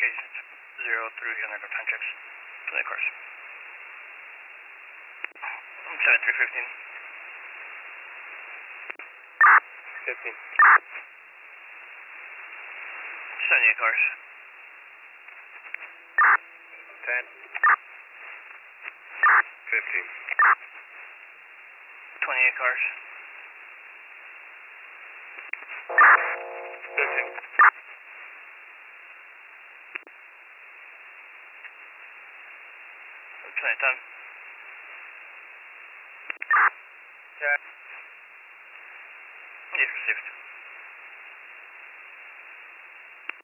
communications 03 under time checks. 20 cars. 7315. 15. 78 cars. 10. 15. 28 cars. 15. 2010. Check. Yes, received.